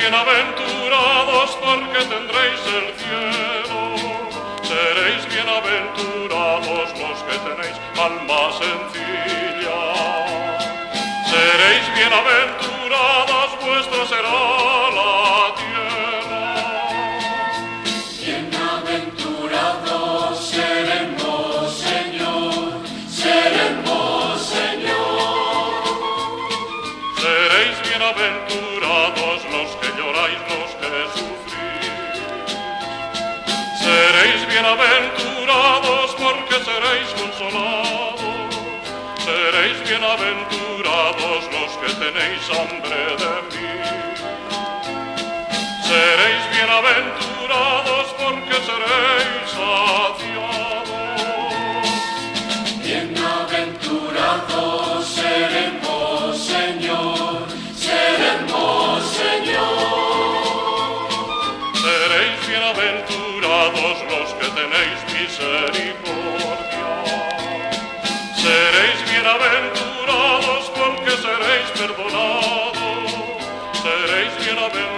bienaventurados porque tendréis el cielo. Seréis bienaventurados los que tenéis alma sencilla. Seréis bienaventuradas, vuestra será la tierra. Bienaventurados seremos, Señor, seremos, Señor. Seréis bienaventurados los que lloráis, los que sufrís. Seréis bienaventurados porque seréis consolados. Seréis bienaventurados los que tenéis hambre de mí. Seréis bienaventurados porque seréis saciados. Bienaventurados seremos, Señor, seremos, Señor. Seréis bienaventurados los que tenéis misericordia. Seréis bienaventurados porque seréis perdonados. Seréis bienaventurados